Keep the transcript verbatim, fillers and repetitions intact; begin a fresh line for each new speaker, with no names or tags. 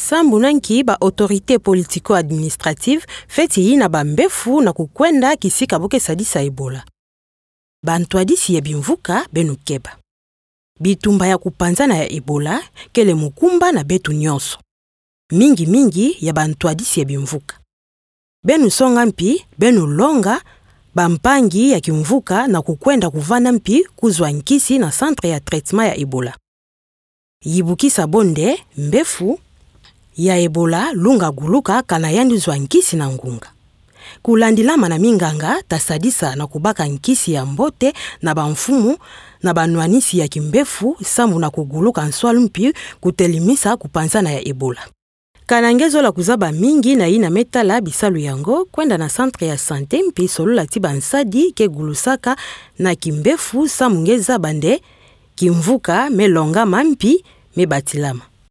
sambu nanki ba autorité politico-administrative feti yi na bambefu na kukwenda kisika boke sadisa Ebola. Bantu adisi ya bimvuka benu keba. Bitumba ya kupanzana ya Ebola kele mukumba na betu nyonso. Mingi mingi ya bantu adisi ya bimvuka. Benu songa mpi, benu longa, bampangi ya kimvuka na kukwenda kuvana mpi kuzwa nkisi na centre ya traitement ya Ebola. Yibukisa bonde, mbefu, ya Ebola lunga guluka kana yanduzwa nkisi na ngunga. Kulandilama na minganga tasadisa na kubaka nkisi ya mbote na bamfumu na banwanisi ya kimbefu sambu na kuguluka nswalu mpi kutelimisa kupanzana ya Ebola. Kanangezo la kuzaba mingi na ina metala bisalu yango kwenda na centre ya santé mpi solula tiba nsadi ke gulusaka na kimbefu samungeza bande kimvuka melonga mampi mebatilama.